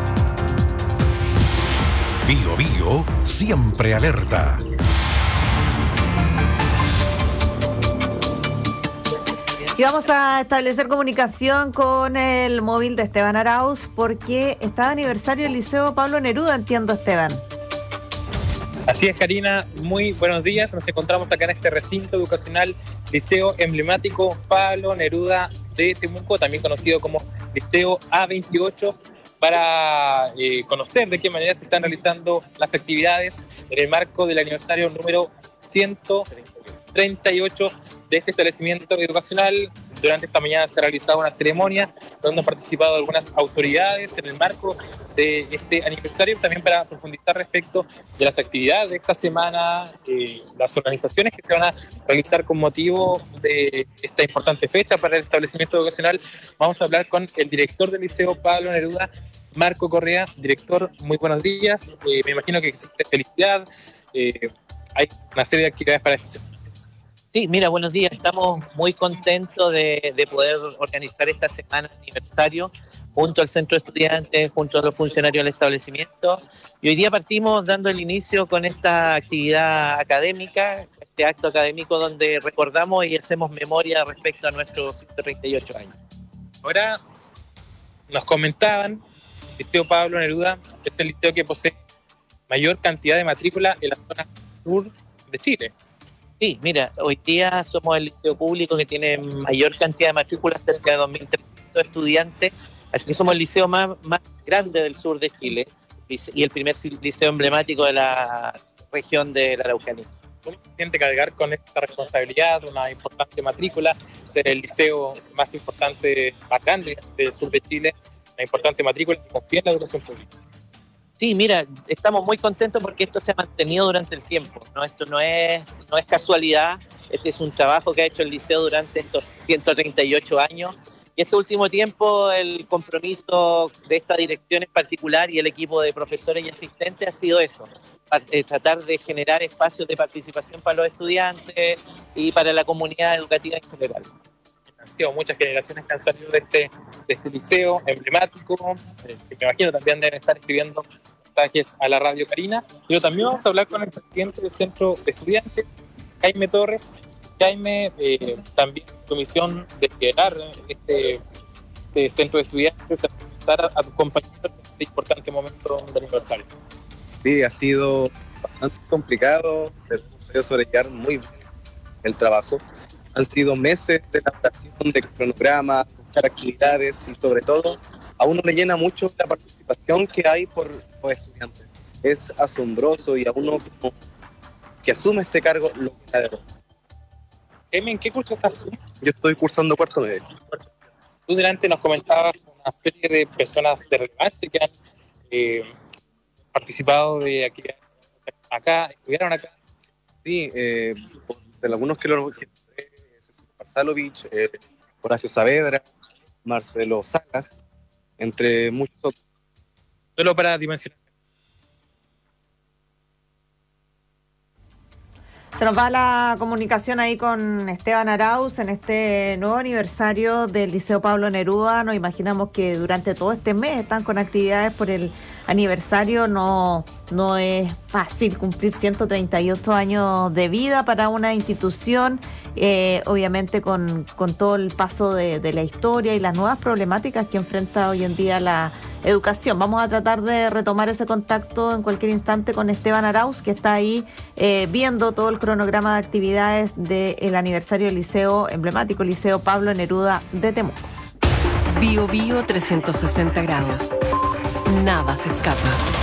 Bio Bio, siempre alerta. Y vamos a establecer comunicación con el móvil de Esteban Arauz porque está de aniversario el Liceo Pablo Neruda, entiendo, Esteban. Así es, Karina, muy buenos días. Nos encontramos acá en este recinto educacional, Liceo Emblemático Pablo Neruda de Temuco, también conocido como Liceo A veintiocho, para eh, conocer de qué manera se están realizando las actividades en el marco del aniversario número ciento treinta y ocho de este establecimiento educacional. Durante esta mañana se ha realizado una ceremonia donde han participado algunas autoridades en el marco de este aniversario, también para profundizar respecto de las actividades de esta semana, eh, las organizaciones que se van a realizar con motivo de esta importante fecha para el establecimiento educacional. Vamos a hablar con el director del Liceo Pablo Neruda, Marco Correa. Director, muy buenos días. Eh, me imagino que existe felicidad. Eh, hay una serie de actividades para este semana. Sí, mira, buenos días. Estamos muy contentos de, de poder organizar esta semana de aniversario junto al Centro de Estudiantes, junto a los funcionarios del establecimiento. Y hoy día partimos dando el inicio con esta actividad académica, este acto académico donde recordamos y hacemos memoria respecto a nuestros ciento treinta y ocho años. Ahora nos comentaban, el Liceo Pablo Neruda es el liceo que posee mayor cantidad de matrícula en la zona sur de Chile. Sí, mira, hoy día somos el liceo público que tiene mayor cantidad de matrículas, cerca de dos mil trescientos estudiantes, así que somos el liceo más, más grande del sur de Chile y el primer liceo emblemático de la región de la Araucanía. ¿Cómo se siente cargar con esta responsabilidad, una importante matrícula, ser el liceo más importante, más grande del sur de Chile, una importante matrícula que confía en la educación pública? Sí, mira, estamos muy contentos porque esto se ha mantenido durante el tiempo, ¿no? Esto no es, no es casualidad, este es un trabajo que ha hecho el liceo durante estos ciento treinta y ocho años, y este último tiempo el compromiso de esta dirección en particular y el equipo de profesores y asistentes ha sido eso, tratar de generar espacios de participación para los estudiantes y para la comunidad educativa en general. Han sido muchas generaciones que han salido de este, de este liceo emblemático, eh, que me imagino también deben estar escribiendo mensajes a la radio, Karina, pero también vamos a hablar con el presidente del Centro de Estudiantes, Jaime Torres. Jaime, eh, también tu misión de liderar este, este Centro de Estudiantes, a presentar a, a tus compañeros en este importante momento del aniversario. Sí, ha sido bastante complicado, hemos podido sobrellevar muy bien el trabajo. Han sido meses de elaboración de cronogramas, buscar actividades y sobre todo a uno le llena mucho la participación que hay por los estudiantes. Es asombroso y a uno como que asume este cargo lo que da de verdad. ¿En qué curso estás tú? Yo estoy cursando cuarto medio. Tú delante nos comentabas una serie de personas de relevancia que han eh, participado de actividades acá, estuvieron acá. Sí, eh, de algunos que lo Marsalovich, eh, Horacio Saavedra, Marcelo Salas, entre muchos otros. Solo para dimensionar. Se nos va la comunicación ahí con Esteban Arauz en este nuevo aniversario del Liceo Pablo Neruda. Nos imaginamos que durante todo este mes están con actividades por el aniversario. No, no es fácil cumplir ciento treinta y ocho años de vida para una institución, eh, obviamente con, con todo el paso de, de la historia y las nuevas problemáticas que enfrenta hoy en día la educación. Vamos a tratar de retomar ese contacto en cualquier instante con Esteban Arauz, que está ahí eh, viendo todo el cronograma de actividades del aniversario del liceo emblemático, Liceo Pablo Neruda de Temuco. Bio Bio trescientos sesenta grados. Nada se escapa.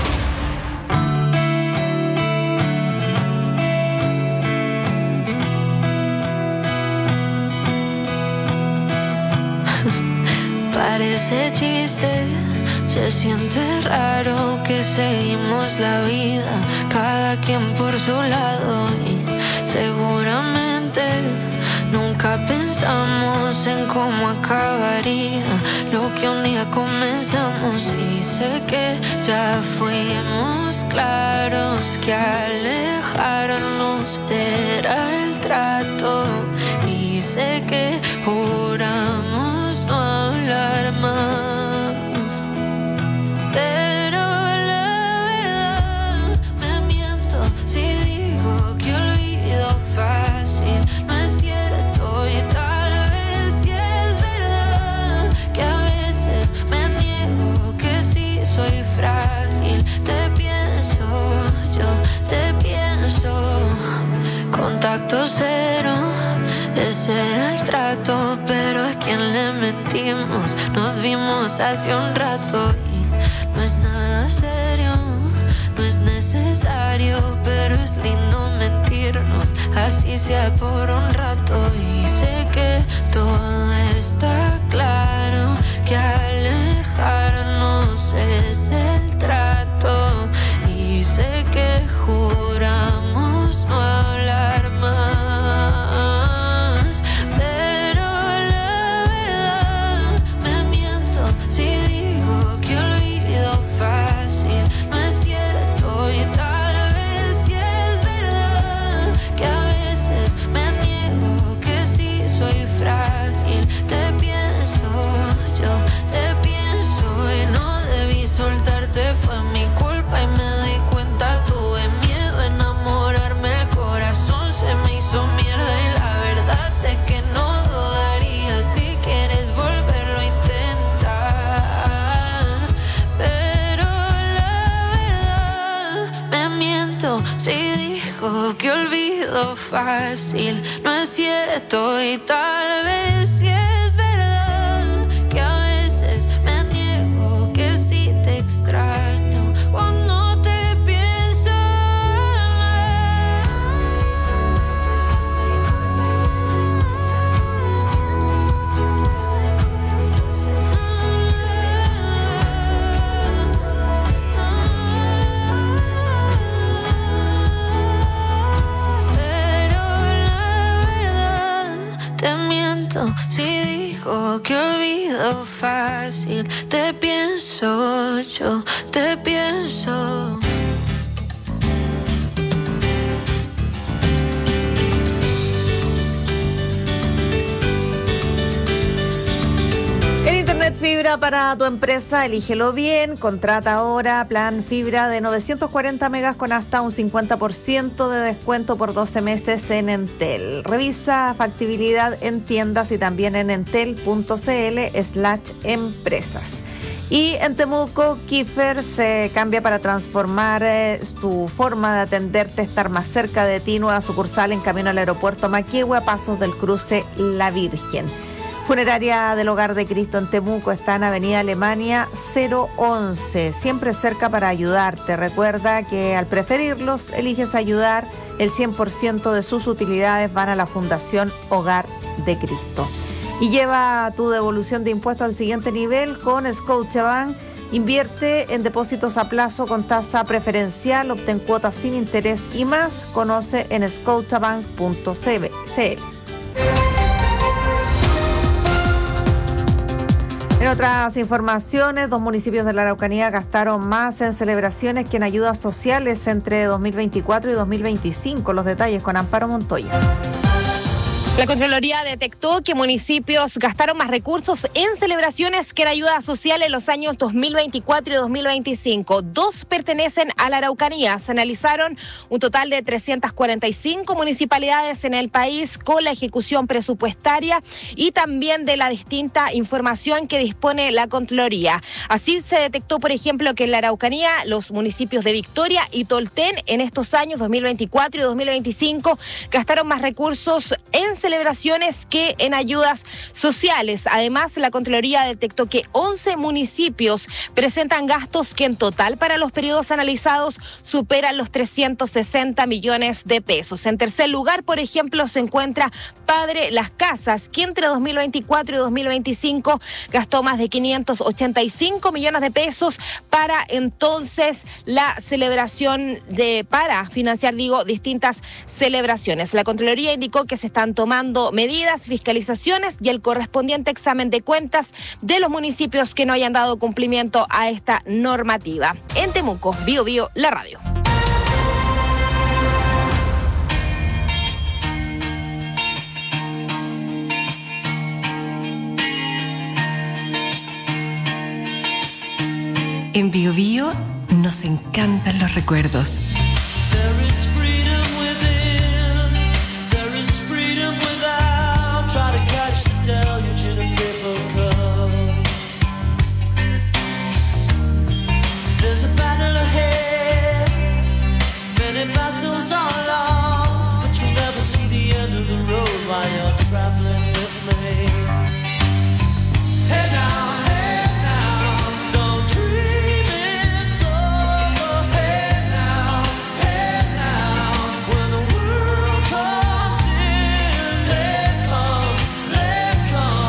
Parece chiste, se siente raro que seguimos la vida, cada quien por su lado, y seguramente nunca pensamos en cómo acabaría lo que un día comenzamos. Y sé que ya fuimos claros que alejarnos era el trato, y sé que juramos no hablar más, pero la verdad me miento si digo que olvido fácil. No es cierto, y tal vez sí es verdad que a veces me niego, que sí soy frágil. Te pienso, yo te pienso. Contacto cero, ese era el trato, pero a quien le mentimos. Nos vimos hace un rato y no es nada serio, no es necesario, pero es lindo mentirnos, así sea por un rato. Y sé que todo está claro, que alejarnos es el trato, y sé que juramos no hablar más, pero la verdad me miento si digo que olvido fácil. No es cierto, y tal vez sí es verdad que a veces me niego, que sí soy frágil. Te pienso, yo te pienso, y no debí soltarte, fue mi culpa y me di cuenta. Tuve miedo a enamorarme, el corazón se me hizo mierda, y la verdad sé que no dudaría si quieres volverlo a intentar, pero la verdad me miento si digo que olvido fácil. No es cierto, y tal vez sí es verdad que a veces me niego, que sí te extraño cuando te pienso pero la verdad te miento si digo que olvido fácil. Te pienso, yo te pienso. El Internet fibra para tu empresa, elígelo bien, contrata ahora plan fibra de novecientos cuarenta megas con hasta un cincuenta por ciento de descuento por doce meses en Entel. Revisa factibilidad en tiendas y también en entel.cl slash empresas. Y en Temuco, Kiefer se cambia para transformar eh, su forma de atenderte, estar más cerca de ti. Nueva sucursal en camino al aeropuerto Maquihue, a pasos del cruce La Virgen. Funeraria del Hogar de Cristo en Temuco está en Avenida Alemania cero once, siempre cerca para ayudarte. Recuerda que al preferirlos, eliges ayudar. El cien por ciento de sus utilidades van a la Fundación Hogar de Cristo. Y lleva tu devolución de impuestos al siguiente nivel con Scotiabank. Invierte en depósitos a plazo con tasa preferencial, obtén cuotas sin interés y más. Conoce en scotiabank punto c l. En otras informaciones, dos municipios de la Araucanía gastaron más en celebraciones que en ayudas sociales entre dos mil veinticuatro y dos mil veinticinco. Los detalles con Amparo Montoya. La Contraloría detectó que municipios gastaron más recursos en celebraciones que en ayuda social en los años dos mil veinticuatro y dos mil veinticinco. Dos pertenecen a la Araucanía. Se analizaron un total de trescientas cuarenta y cinco municipalidades en el país con la ejecución presupuestaria y también de la distinta información que dispone la Contraloría. Así se detectó, por ejemplo, que en la Araucanía los municipios de Victoria y Tolten en estos años dos mil veinticuatro y dos mil veinticinco gastaron más recursos en celebraciones que en ayudas sociales. Además, la Contraloría detectó que once municipios presentan gastos que en total para los periodos analizados superan los trescientos sesenta millones de pesos. En tercer lugar, por ejemplo, se encuentra Padre Las Casas, que entre dos mil veinticuatro y dos mil veinticinco gastó más de quinientos ochenta y cinco millones de pesos para entonces la celebración de, para financiar, digo, distintas celebraciones. La Contraloría indicó que se están tomando medidas, fiscalizaciones y el correspondiente examen de cuentas de los municipios que no hayan dado cumplimiento a esta normativa. En Temuco, Bio Bio, la radio. En Bio Bio nos encantan los recuerdos. There's a battle ahead, many battles are lost, but you'll never see the end of the road while you're traveling with me. Hey now, hey now, don't dream it's over. Hey now, hey now, when the world comes in, they come, they come.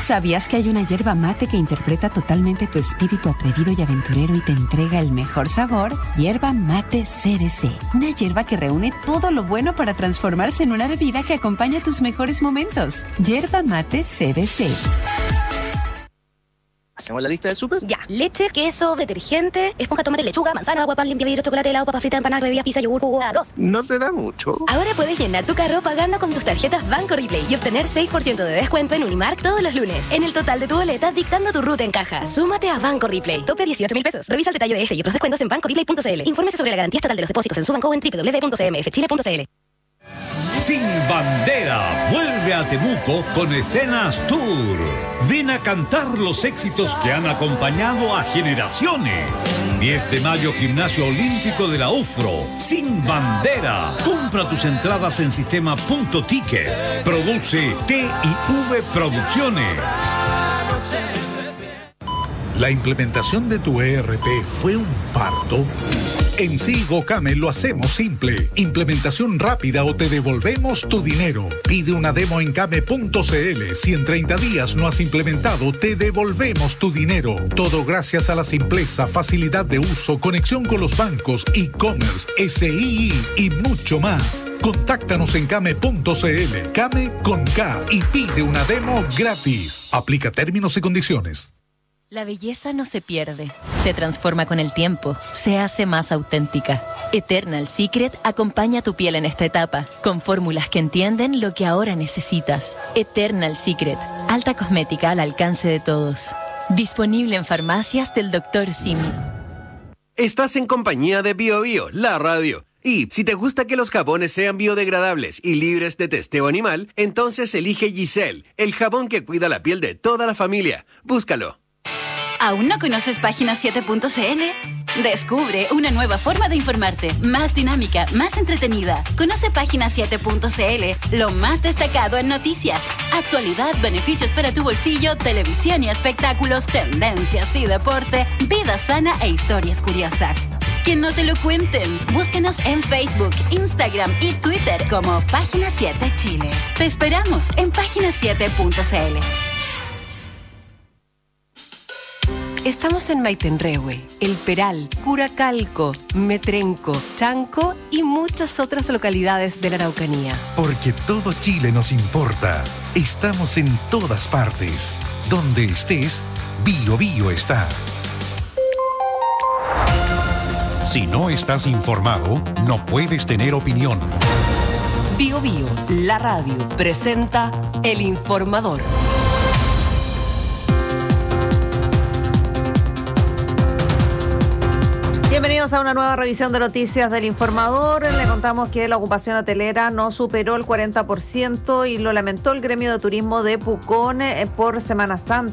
¿Sabías que hay una yerba mate que interpreta totalmente tu espíritu atrevido y aventurero y te entrega el mejor sabor? Yerba mate C B C. Una yerba que reúne todo lo bueno para transformarse en una bebida que acompaña tus mejores momentos. Yerba mate C B C. ¿Hacemos la lista del súper? Ya. Leche, queso, detergente, esponja, tomate, lechuga, manzana, agua, pan, limpia vidrio, chocolate, helado, papa frita, empanada, bebida, pizza, yogur, jugo, arroz. No se da mucho. Ahora puedes llenar tu carro pagando con tus tarjetas Banco Replay y obtener seis por ciento de descuento en Unimark todos los lunes. En el total de tu boleta, dictando tu ruta en caja. Súmate a Banco Replay. Tope dieciocho mil pesos. Revisa el detalle de este y otros descuentos en banco replay punto c l. Infórmese sobre la garantía estatal de los depósitos en su banco o en doble u doble u doble u punto c m f chile punto c l. Sin Bandera vuelve a Temuco con Escenas Tour. Ven a cantar los éxitos que han acompañado a generaciones. diez de mayo, Gimnasio Olímpico de la UFRO. Sin Bandera. Compra tus entradas en sistema punto ticket. Produce T y V Producciones. ¿La implementación de tu E R P fue un parto? En Sigo Came lo hacemos simple. Implementación rápida o te devolvemos tu dinero. Pide una demo en came punto c l. Si en treinta días no has implementado, te devolvemos tu dinero. Todo gracias a la simpleza, facilidad de uso, conexión con los bancos, e-commerce, S I I y mucho más. Contáctanos en came punto c l. Came con K y pide una demo gratis. Aplica términos y condiciones. La belleza no se pierde, se transforma con el tiempo, se hace más auténtica. Eternal Secret acompaña tu piel en esta etapa, con fórmulas que entienden lo que ahora necesitas. Eternal Secret, alta cosmética al alcance de todos. Disponible en farmacias del doctor Simi. Estás en compañía de Bio Bio, la radio. Y si te gusta que los jabones sean biodegradables y libres de testeo animal, entonces elige Giselle, el jabón que cuida la piel de toda la familia. Búscalo. ¿Aún no conoces página siete punto c l? Descubre una nueva forma de informarte, más dinámica, más entretenida. Conoce página siete punto c l, lo más destacado en noticias, actualidad, beneficios para tu bolsillo, televisión y espectáculos, tendencias y deporte, vida sana e historias curiosas. Que no te lo cuenten. Búsquenos en Facebook, Instagram y Twitter como Página siete Chile. Te esperamos en página siete punto c l. Estamos en Maitenrehue, El Peral, Curacalco, Metrenco, Chanco y muchas otras localidades de la Araucanía. Porque todo Chile nos importa. Estamos en todas partes. Donde estés, Bio Bio está. Si no estás informado, no puedes tener opinión. Bio Bio, la radio, presenta El Informador. Bienvenidos a una nueva revisión de noticias del Informador. Le contamos que la ocupación hotelera no superó el cuarenta por ciento y lo lamentó el gremio de turismo de Pucón por Semana Santa.